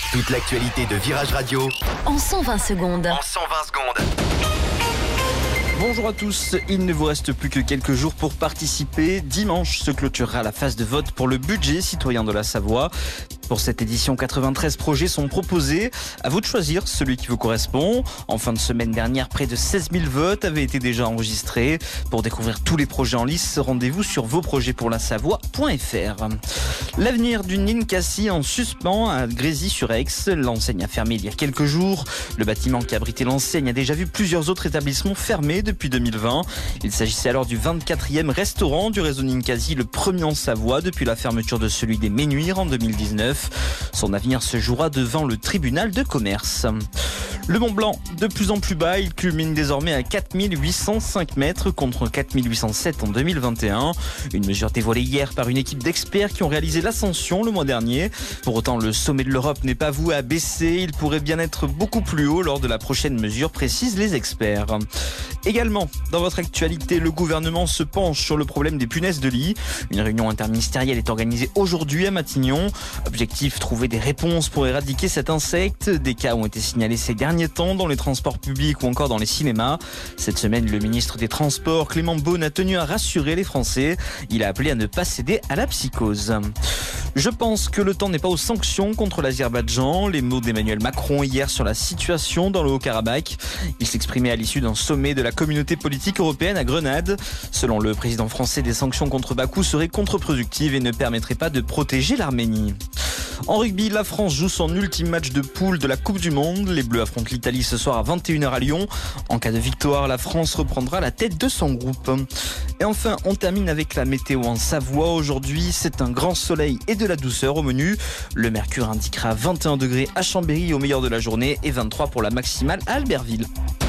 Toute l'actualité de Virage Radio en 120 secondes. Bonjour à tous, il ne vous reste plus que quelques jours pour participer. Dimanche se clôturera la phase de vote pour le budget citoyen de la Savoie. Pour cette édition, 93 projets sont proposés. À vous de choisir celui qui vous correspond. En fin de semaine dernière, près de 16 000 votes avaient été déjà enregistrés. Pour découvrir tous les projets en lice, rendez-vous sur vosprojetspourlasavoie.fr. L'avenir d'une Ninkasi en suspens à Grésy-sur-Aix. L'enseigne a fermé il y a quelques jours. Le bâtiment qui abritait l'enseigne a déjà vu plusieurs autres établissements fermés depuis 2020. Il s'agissait alors du 24e restaurant du réseau Ninkasi, le premier en Savoie depuis la fermeture de celui des Ménuires en 2019. Son avenir se jouera devant le tribunal de commerce. Le Mont Blanc, de plus en plus bas, il culmine désormais à 4805 mètres contre 4807 en 2021. Une mesure dévoilée hier par une équipe d'experts qui ont réalisé l'ascension le mois dernier. Pour autant, le sommet de l'Europe n'est pas voué à baisser. Il pourrait bien être beaucoup plus haut lors de la prochaine mesure, précisent les experts. Également, dans votre actualité, le gouvernement se penche sur le problème des punaises de lit. Une réunion interministérielle est organisée aujourd'hui à Matignon. Objectif, trouver des réponses pour éradiquer cet insecte. Des cas ont été signalés ces derniers temps dans les transports publics ou encore dans les cinémas. Cette semaine, le ministre des Transports, Clément Beaune, a tenu à rassurer les Français. Il a appelé à ne pas céder à la psychose. Je pense que le temps n'est pas aux sanctions contre l'Azerbaïdjan. Les mots d'Emmanuel Macron hier sur la situation dans le Haut-Karabakh. Il s'exprimait à l'issue d'un sommet de la communauté politique européenne à Grenade. Selon le président français, des sanctions contre Bakou seraient contre-productives et ne permettraient pas de protéger l'Arménie. En rugby, la France joue son ultime match de poule de la Coupe du Monde. Les Bleus affrontent l'Italie ce soir à 21h à Lyon. En cas de victoire, la France reprendra la tête de son groupe. Et enfin, on termine avec la météo en Savoie. Aujourd'hui, c'est un grand soleil et de la douceur au menu. Le mercure indiquera 21 degrés à Chambéry au meilleur de la journée et 23 pour la maximale à Albertville.